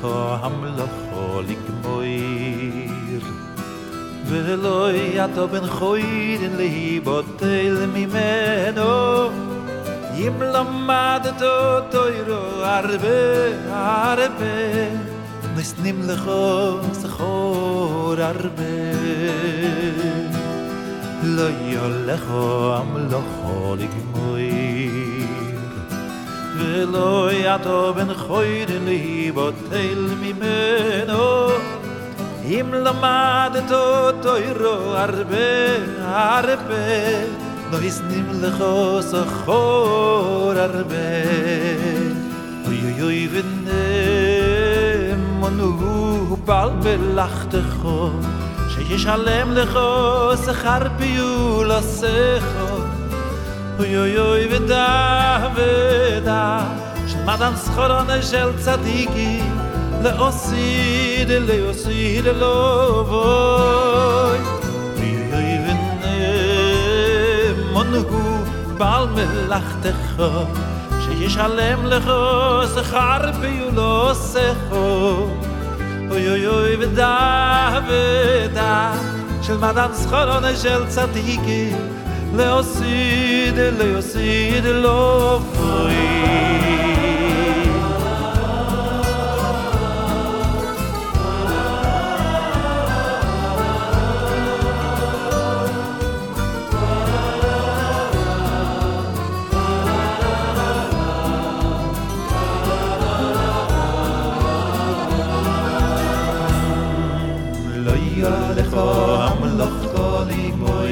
המלאכו לגמור ולא יתו בן חוידן להיבוטל ממנו אם למדת תוירו הרבה נסנים לך שחור הרבה לא יולך המלאכו לגמור ולא יתו בן חוידן להיבוטל ממנו אם למדת תוירו הרבה נסנים לך שחור הרבה אוי אוי אוי ונאמנו בעל מלאכתך שישלם לך שכר פעולתך אוי אוי אוי ודע שמתן שכרן של צדיקים לעוסיד לו בוי אוי אוי ונאמנו בעל מלאכתך שישלם לך שכר פעולתך אוי אוי אוי ודע של מתן שכרן של צדיקים לעוסיד לו בוי לך המלאכו לגמור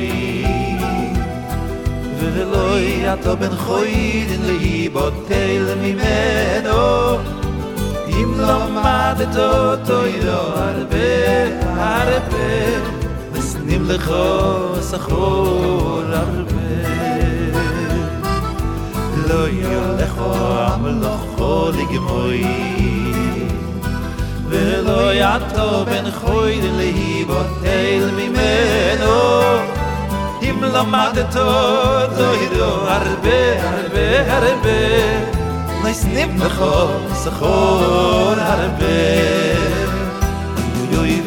ולא יתו בן חוידן להיבוטל ממנו אם למדת תוירו הרבה נסנים לך שחור הרבה לא יולך המלאכו לגמור ולא יתו בן חוידן להיבוטל ממנו אם למדת תוירו הרבה נסנים לך שחור הרבה אוי אוי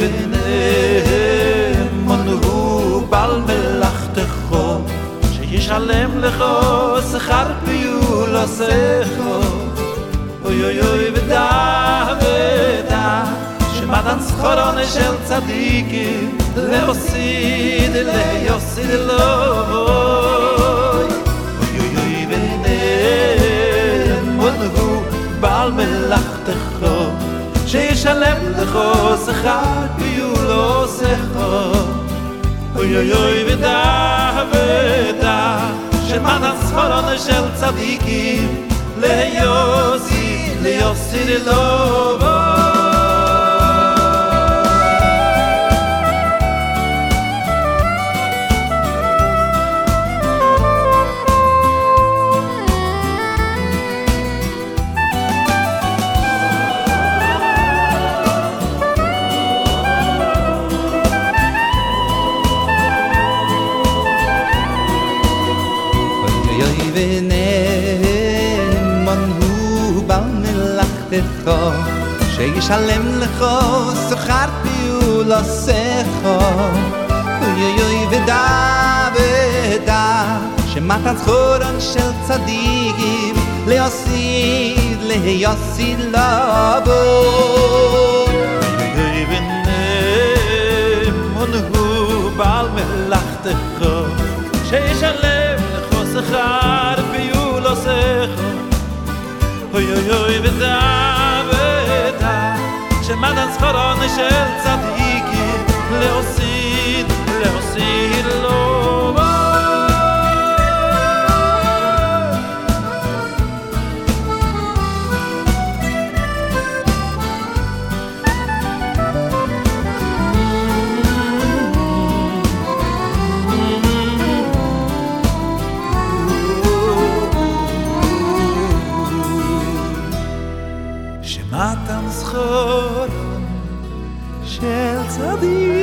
ונאמנו בעל מלאכתך שישלם לך שכר פעולתך אוי אוי אוי ודע שמתן שכרן של צדיקים לעוסיד לו בוי אוי אוי אוי ונאמנו בעל מלאכתך שישלם לך שכר פעולתך אוי אוי אוי ודע שמתן שכרן של צדיקים לעוסיד לו בוי שישלם לך שכר פעולתך אוי אוי אוי ודע שמתן שכרן של צדיקים לעוסיד לו בוי אוי אוי ונאמנו בעל מלאכתך שישלם לך שכר פעולתך אוי אוי אוי ודע שמתן שכרן של צדיקים לעוסיד לו שמתן שכרן של צדיקים